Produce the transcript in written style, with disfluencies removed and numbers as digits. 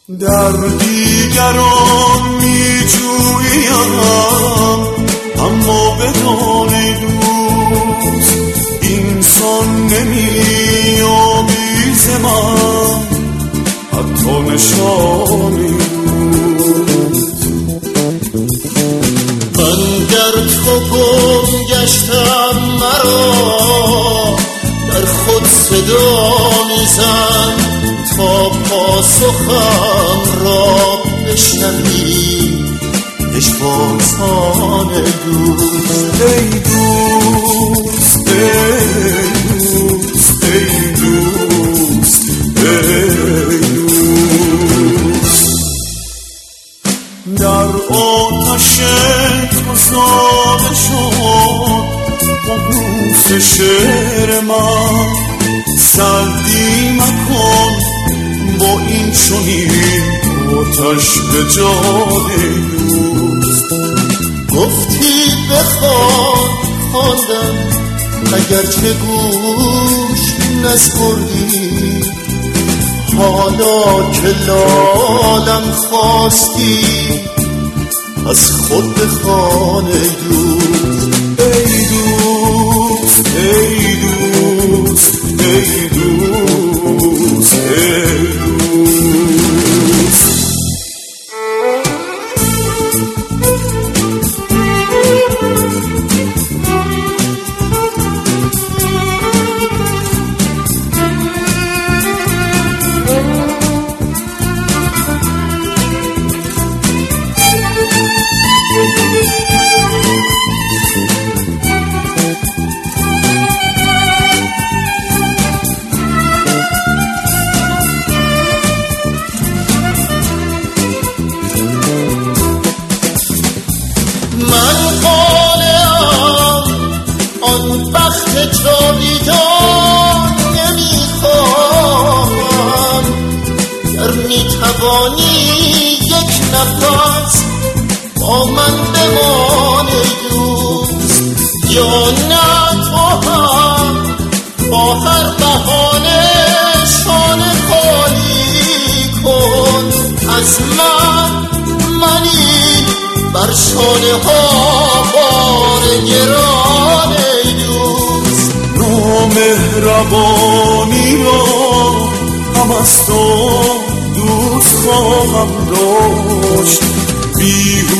در دیگران می جویم، اما بدان دوست اینسان نمی آمیز من حتی نشانی دوست. من در تو گم گشتم، مرا در خود صدا میزن تا پاسخم را بشنوی پشتوانسان دوست. ای دوست ای دوست ای دوست ای دوست، در آتش تو زاده شد ققوس شعر من. سردی مکن با این چنین آتش به جان دوست. گفتی بخوان خواندم اگرچه گوش نسپردی، حالا که لالم خواستی از خود بخوان دوست. ای دوست ای دوست ای دوست ای دوست. من قانعم آن بخت جاویدان نمیخواهم، گر میتوانی یک نفس با من بمانی دوست، یا نه تو هم با هر بهانه شانه خالی کن از منی بر شانه ها بار گران دوست. نامهربانی را هم از تو دوست خواهم داشت، بیهوده